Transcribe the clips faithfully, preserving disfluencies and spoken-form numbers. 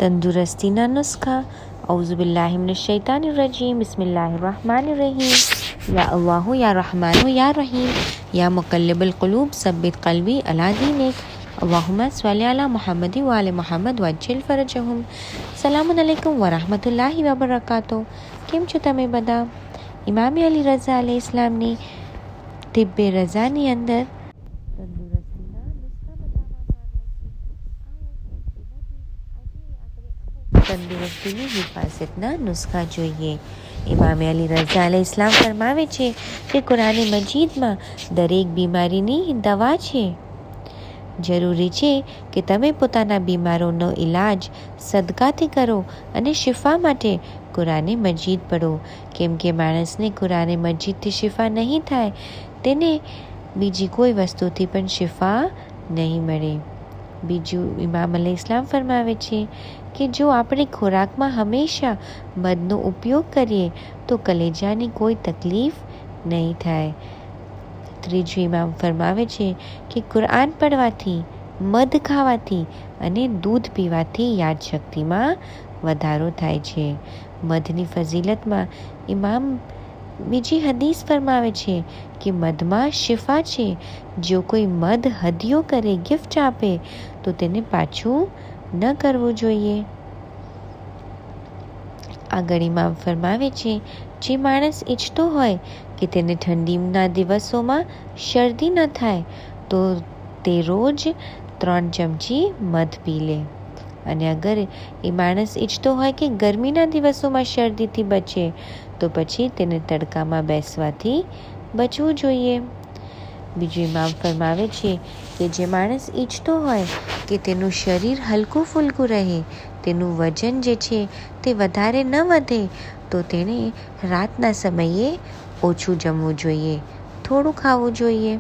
तंदुरुस्तीना नुस्खा। औज़ुबिल्लाहि मिनश्शैतानिर्रजीम। बिस्मिल्लाहिर्रहमानिर्रहीम। या अल्लाहु या रहमानु या रहीम या मुक़ल्लिबुल क़ुलूब सब्बित क़ल्बी अला दीनिक। अल्लाहुम्मा स्वल्लि अला मुहम्मद व आले मुहम्मद वज्जिल फरजहुम। सलामुन अलैकुम व रहमतुल्लाहि व बरकातुहू। કેમ છો તમે બધા? ઇમામ અલી રઝા અલૈહિ ઇસ્લામની તિબ્બે રઝાની અંદર તંદુરસ્તીના નુસ્ખા બતાવવામાં આવ્યા છે. આવો તંદુરસ્તીની હિફાજતના નુસ્ખા જોઈએ. ઇમામ અલી રઝા અલૈહિ ઇસ્લામ ફરમાવે છે કે કુરાન મજીદમાં દરેક બીમારીની દવા છે. જરૂરી છે કે તમે પોતાના બીમારોનો ઈલાજ સદકાથી કરો અને શિફા માટે કુરાને મજીદ પઢો, કેમ કે માણસને કુરાને મજીદથી શિફા નહીં થાય તેને બીજી કોઈ વસ્તુથી પણ શિફા નહીં મળે. બીજું, ઇમામ અલી ઇસ્લામ ફરમાવે છે કે જો આપણે ખોરાકમાં હંમેશા મધનો ઉપયોગ કરીએ તો કલેજાની કોઈ તકલીફ નહીં થાય. ત્રીજું, ઇમામ ફરમાવે છે કે કુરાન પઢવાથી, મધ ખાવાથી અને દૂધ પીવાથી યાદશક્તિમાં વધારો થાય છે. મધની ફઝીલતમાં ઇમામ બીજી હદીસ ફરમાવે છે કે મધમાં શિફા છે. જો કોઈ મધ હદિયો કરે, ગિફ્ટ આપે તો તેને પાછું ન કરવું જોઈએ. આગળ ઇમામ ફરમાવે છે જે માણસ ઈચ્છતો હોય કે તેને ઠંડીના દિવસોમાં શરદી ન થાય તો તે રોજ ત્રણ ચમચી મધ પી લે. અને અગર એ માણસ ઈચ્છતો હોય કે ગરમીના દિવસોમાં શરદીથી બચે તો પછી તેને તડકામાં બેસવાથી બચવું જોઈએ. બીજું, ઇમામ ફરમાવે છે કે જે માણસ ઈચ્છતો હોય કે તેનું શરીર હલકું ફૂલકું રહે, તેનું વજન જે છે તે વધારે ન વધે તો તેણે રાતના સમયે ઓછું જમવું જોઈએ, થોડું ખાવું જોઈએ,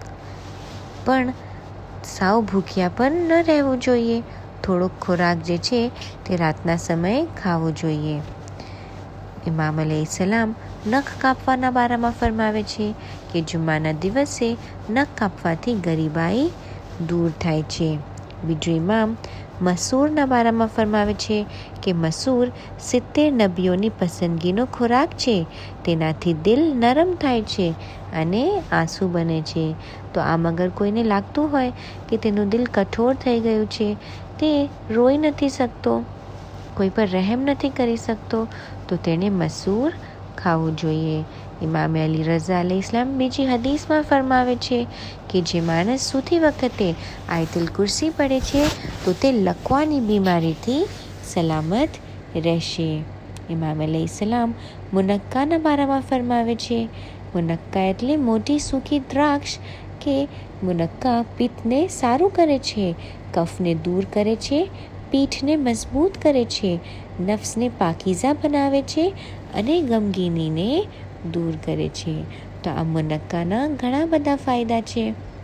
પણ સાવ ભૂખ્યા પણ ન રહેવું જોઈએ. થોડોક ખોરાક જે છે તે રાતના સમયે ખાવો જોઈએ. ઇમામ અલૈહિસ્સલામ નખ કાપવાના બારામાં ફરમાવે છે કે જુમ્માના દિવસે નખ કાપવાથી ગરીબાઈ દૂર થાય છે. બીજું, ઇમામ મસૂરના બારામાં ફરમાવે છે કે મસૂર સિત્તેર નબીઓની પસંદગીનો ખોરાક છે. તેનાથી દિલ નરમ થાય છે અને આંસુ બને છે. તો આમ અગર કોઈને લાગતું હોય કે તેનું દિલ કઠોર થઈ ગયું છે, તે રોઈ નથી શકતો, કોઈ પર રહેમ નથી કરી શકતો, તો તેણે મસૂર ખાવું જોઈએ. ઇમામ અલી રઝા અલૈહિ ઇસ્લામ બીજી હદીસમાં ફરમાવે છે કે જે માણસ સૂતી વખતે આયતુલ કુર્સી પડે છે તો તે લકવાની બીમારીથી સલામત રહેશે. ઇમામ અલૈહિ ઇસ્લામ મુનક્કાના બારામાં ફરમાવે છે. મુનક્કા એટલે મોટી સૂકી દ્રાક્ષ કે મુનક્કા પિત્તને સારું કરે છે, કફને દૂર કરે છે, પીઠને મજબૂત કરે છે, નફ્સને પાકીઝા બનાવે છે અને ગમગીનીને દૂર કરે છે. તો આ મુનક્કાના ઘણા બધા ફાયદા છે.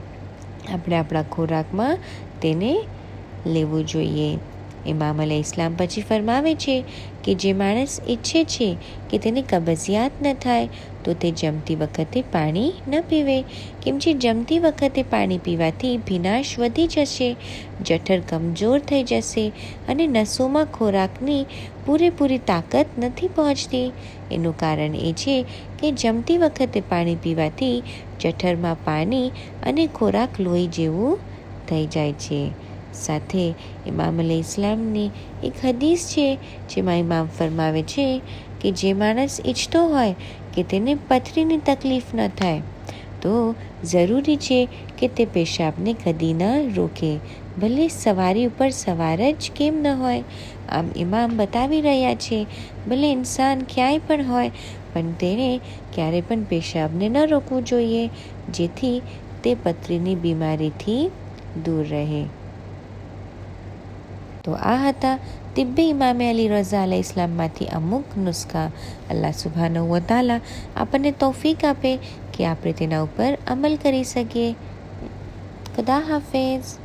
આપણે આપણા ખોરાકમાં તેને લેવું જોઈએ. ઇમામ અલી ઇસ્લામ પછી ફરમાવે છે કે જે માણસ ઈચ્છે છે કે તેને કબજિયાત ન થાય તો તે જમતી વખતે પાણી ન પીવે, કેમ કે જમતી વખતે પાણી પીવાથી ભીનાશ વધી જશે, જઠર કમજોર થઈ જશે અને નસોમાં ખોરાકની પૂરેપૂરી તાકાત નથી પહોંચતી. એનું કારણ એ છે કે જમતી વખતે પાણી પીવાથી જઠરમાં પાણી અને ખોરાક લોહી જેવું થઈ જાય છે. સાથે ઇમામ અલી ઇસ્લામની એક હદીસ છે જેમાં ઇમામ ફરમાવે છે કે જે માણસ ઈચ્છતો હોય કે તેને પથરીની તકલીફ ન થાય તો જરૂરી છે કે તે પેશાબને કદી ન રોકે, ભલે સવારી ઉપર સવાર જ કેમ ન હોય. આમ ઇમામ બતાવી રહ્યા છે ભલે ઇન્સાન ક્યાંય પણ હોય પણ તેણે ક્યારે પણ પેશાબને ન રોકવું જોઈએ, જેથી તે પથરીની બીમારીથી દૂર રહે. તો આ હતા તિબ્બે ઇમામે અલી રઝા અલૈહિ ઇસ્લામમાંથી અમુક નુસ્ખા. અલ્લાહ સુબ્હાનહુ વ તઆલા આપણને તૌફીક આપે કે આપણે તેના ઉપર અમલ કરી શકીએ. ખુદા હાફિઝ.